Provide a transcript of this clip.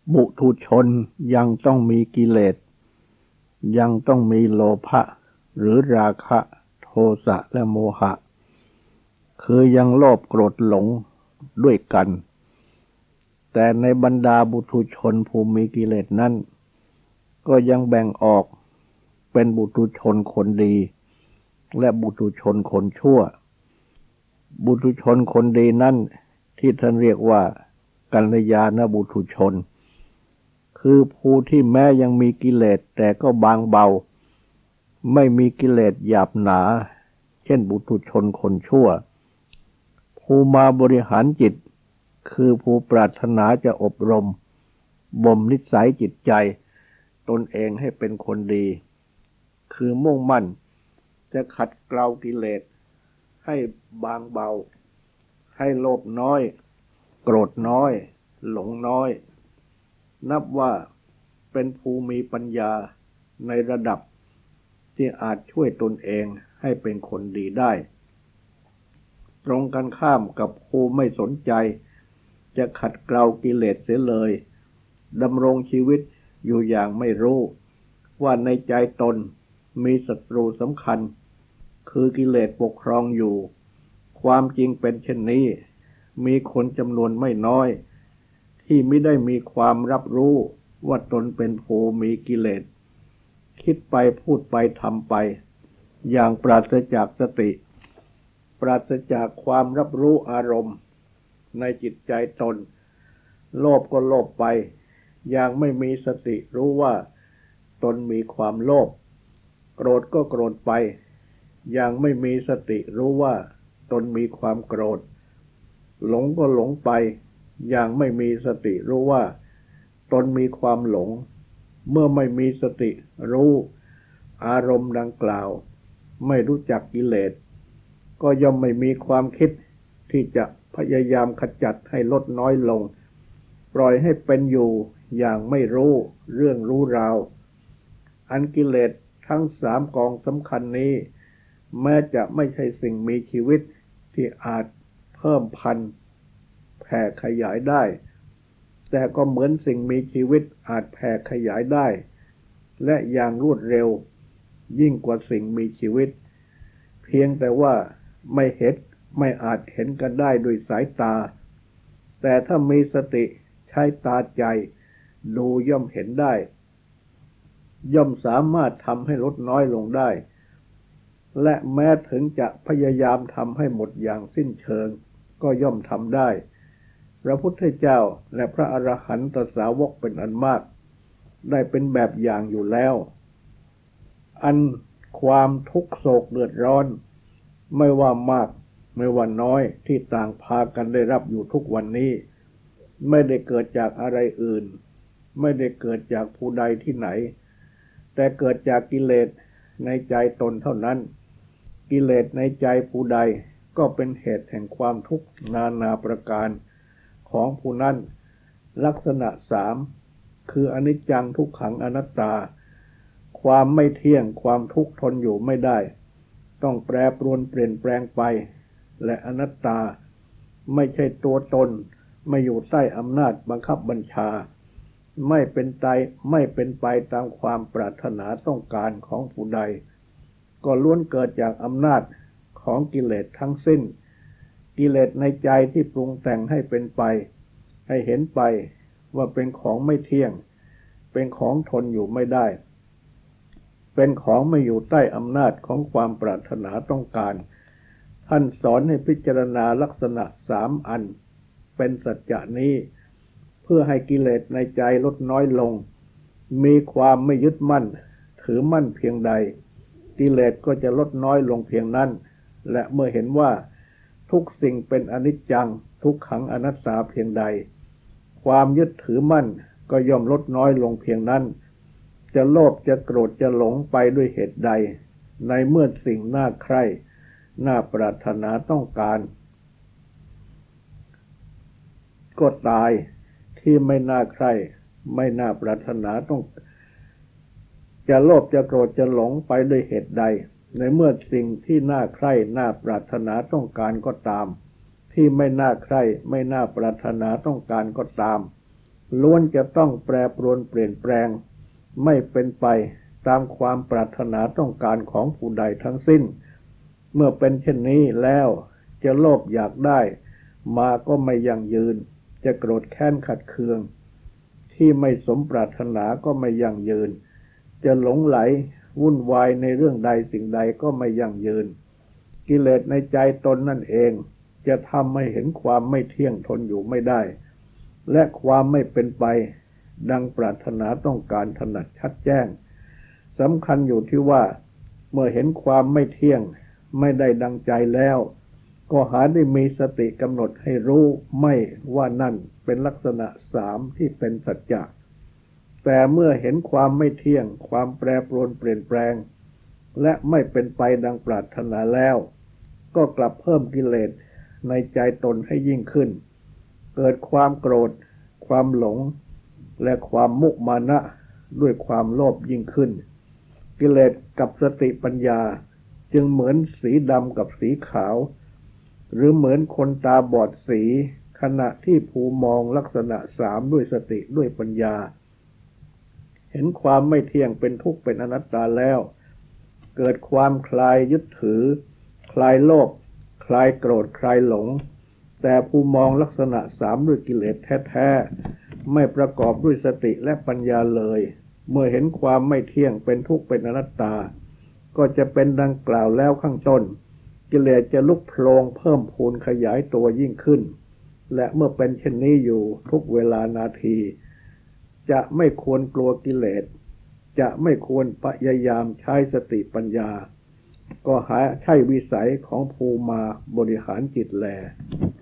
บุถุชนยังต้องมีกิเลสยังต้องมีโลภะหรือราคะโทสะและโมหะคือยังโลภโกรธหลงด้วยกันแต่ในบรรดาบุถุชนผู้มีกิเลสนั้นก็ยังแบ่งออกเป็นบุถุชนคนดีและบุถุชนคนชั่วบุถุชนคนดีนั้นที่ท่านเรียกว่ากัลยาณบุถุชนคือผู้ที่แม้ยังมีกิเลสแต่ก็บางเบาไม่มีกิเลสหยาบหนาเช่นบุถุชนคนชั่วผู้มาบริหารจิตคือผู้ปรารถนาจะอบรมบ่มนิสัยจิตใจตนเองให้เป็นคนดีคือมุ่งมั่นจะขัดเกลากิเลสให้บางเบาให้โลภน้อยโกรธน้อยหลงน้อยนับว่าเป็นผู้มีปัญญาในระดับที่อาจช่วยตนเองให้เป็นคนดีได้ตรงกันข้ามกับผู้ไม่สนใจจะขัดเกลากิเลสเสียเลยดำรงชีวิตอยู่อย่างไม่รู้ว่าในใจตนมีศัตรูสำคัญคือกิเลสปกครองอยู่ความจริงเป็นเช่นนี้มีคนจำนวนไม่น้อยที่ไม่ได้มีความรับรู้ว่าตนเป็นผู้มีกิเลสคิดไปพูดไปทำไปอย่างปราศจากสติปราศจากความรับรู้อารมณ์ในจิตใจตนโลภก็โลภไปอย่างไม่มีสติรู้ว่าตนมีความโลภโกรธก็โกรธไปอย่างไม่มีสติรู้ว่าตนมีความโกรธหลงก็หลงไปอย่างไม่มีสติรู้ว่าตนมีความหลงเมื่อไม่มีสติรู้อารมณ์ดังกล่าวไม่รู้จักกิเลสก็ย่อมไม่มีความคิดที่จะพยายามขจัดให้ลดน้อยลงปล่อยให้เป็นอยู่อย่างไม่รู้เรื่องรู้ราวอันกิเลสทั้งสามกองสำคัญนี้แม้จะไม่ใช่สิ่งมีชีวิตที่อาจเพิ่มพันธุ์แผ่ขยายได้แต่ก็เหมือนสิ่งมีชีวิตอาจแผ่ขยายได้และอย่างรวดเร็วยิ่งกว่าสิ่งมีชีวิตเพียงแต่ว่าไม่อาจเห็นกันได้ด้วยสายตาแต่ถ้ามีสติใช้ตาใจดูย่อมเห็นได้ย่อมสามารถทำให้ลดน้อยลงได้และแม้ถึงจะพยายามทำให้หมดอย่างสิ้นเชิงก็ย่อมทำได้พระพุทธเจ้าและพระอรหันตสาวกเป็นอันมากได้เป็นแบบอย่างอยู่แล้วอันความทุกข์โศกเดือดร้อนไม่ว่ามากไม่ว่าน้อยที่ต่างพากันได้รับอยู่ทุกวันนี้ไม่ได้เกิดจากอะไรอื่นไม่ได้เกิดจากผู้ใดที่ไหนแต่เกิดจากกิเลสในใจตนเท่านั้นกิเลสในใจผู้ใดก็เป็นเหตุแห่งความทุกข์นานาประการของผู้นั้นลักษณะสามคืออนิจจังทุกขังอนัตตาความไม่เที่ยงความทุกข์ทนอยู่ไม่ได้ต้องแปรปรวนเปลี่ยนแปลงไปและอนัตตาไม่ใช่ตัวตนไม่อยู่ใต้อำนาจบังคับบัญชาไม่เป็นไปตามความปรารถนาต้องการของผู้ใดก็ล้วนเกิดจากอำนาจของกิเลสทั้งสิ้นกิเลสในใจที่ปรุงแต่งให้เป็นไปให้เห็นไปว่าเป็นของไม่เที่ยงเป็นของทนอยู่ไม่ได้เป็นของไม่อยู่ใต้อำนาจของความปรารถนาต้องการท่านสอนให้พิจารณาลักษณะสามอันเป็นสัจจะนี้เพื่อให้กิเลสในใจลดน้อยลงมีความไม่ยึดมั่นถือมั่นเพียงใดกิเลสก็จะลดน้อยลงเพียงนั้นและเมื่อเห็นว่าทุกสิ่งเป็นอนิจจังทุกขังอนัตตาเพียงใดความยึดถือมั่นก็ย่อมลดน้อยลงเพียงนั้นจะโลภจะโกรธจะหลงไปด้วยเหตุใดในเมื่อสิ่งน่าใคร่น่าปรารถนาต้องการก็ตายที่ไม่น่าใคร่ไม่น่าปรารถนาต้องจะโลภจะโกรธจะหลงไปด้วยเหตุใดในเมื่อสิ่งที่น่าใคร่น่าปรารถนาต้องการก็ตามที่ไม่น่าใคร่ไม่น่าปรารถนาต้องการก็ตามล้วนจะต้องแปรปรวนเปลี่ยนแปลงไม่เป็นไปตามความปรารถนาต้องการของผู้ใดทั้งสิ้นเมื่อเป็นเช่นนี้แล้วจะโลภอยากได้มาก็ไม่ยั่งยืนจะโกรธแค้นขัดเคืองที่ไม่สมปรารถนาก็ไม่ยั่งยืนจะหลงไหลวุ่นวายในเรื่องใดสิ่งใดก็ไม่ยั่งยืนกิเลสในใจตนนั่นเองจะทำให้เห็นความไม่เที่ยงทนอยู่ไม่ได้และความไม่เป็นไปดังปรารถนาต้องการถนัดชัดแจ้งสำคัญอยู่ที่ว่าเมื่อเห็นความไม่เที่ยงไม่ได้ดังใจแล้วก็หาได้มีสติกำหนดให้รู้ไม่ว่านั่นเป็นลักษณะสามที่เป็นสัจจะแต่เมื่อเห็นความไม่เที่ยงความแปรปรวนเปลี่ยนแปลงและไม่เป็นไปดังปรารถนาแล้วก็กลับเพิ่มกิเลสในใจตนให้ยิ่งขึ้นเกิดความโกรธความหลงและความมุมานะด้วยความโลภยิ่งขึ้นกิเลสกับสติปัญญาจึงเหมือนสีดำกับสีขาวหรือเหมือนคนตาบอดสีขณะที่ผู้มองลักษณะสามด้วยสติด้วยปัญญาเห็นความไม่เที่ยงเป็นทุกข์เป็นอนัตตาแล้วเกิดความคลายยึดถือคลายโลภคลายโกรธคลายหลงแต่ผู้มองลักษณะสามด้วยกิเลสแท้ๆไม่ประกอบด้วยสติและปัญญาเลยเมื่อเห็นความไม่เที่ยงเป็นทุกข์เป็นอนัตตาก็จะเป็นดังกล่าวแล้วข้างต้นกิเลสจะลุกโผล่เพิ่มพูนขยายตัวยิ่งขึ้นและเมื่อเป็นเช่นนี้อยู่ทุกเวลานาทีจะไม่ควรกลัวกิเลสจะไม่ควรพยายามใช้สติปัญญาก็หาใช่วิสัยของภูมาบริหารจิตแล